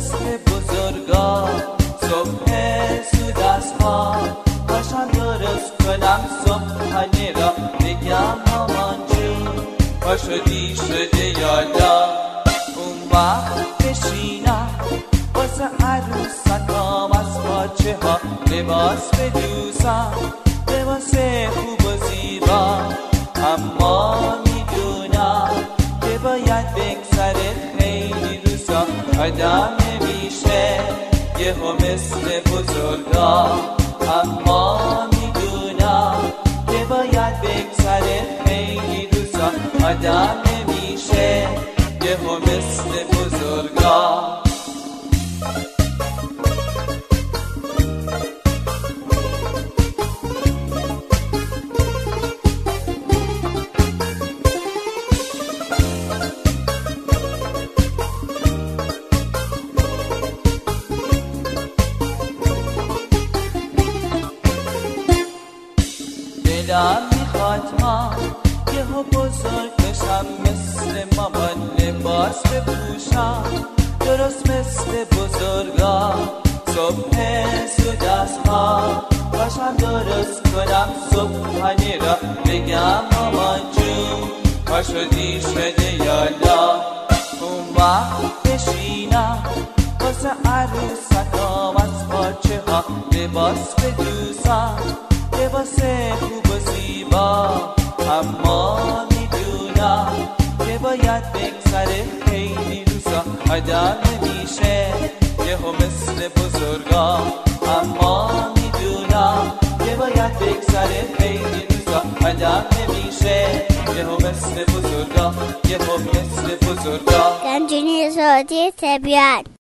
مثل بزرگا صبح زود از خواب باشم درست کنم صبحانه را بگم مامان جون پا شدی شده یالا اون وقت بشینم واسه عروسکام از پاچه ها لباس بدوزم لباس خوب و زیبا اما میدونم که باید بگذره خیلی روزا آدم نمیشه یهو مثل بزرگا اما میدونم که باید بگذره خیلی روزا آدم نمیشه یهو مثل بزرگا دلم میخواد ما یهو بزرگ بشم مثل مامان لباس بپوشم درست مثل بزرگا صبح زود از خواب باشم درست کنم صبحانه را بگم مامان جون پا شدی شده یالا اون وقت بشینم واسه عروسکام از پاچه ها لباس بدوزم لباس خوب و زیبا اما میدونم که باید بگذره خیلی روزا آدم نمیشه یهو مثل بزرگا اما میدونم که باید بگذره خیلی روزا آدم نمیشه یهو مثل بزرگا یهو مثل بزرگا گنجینی صوتی طبیعت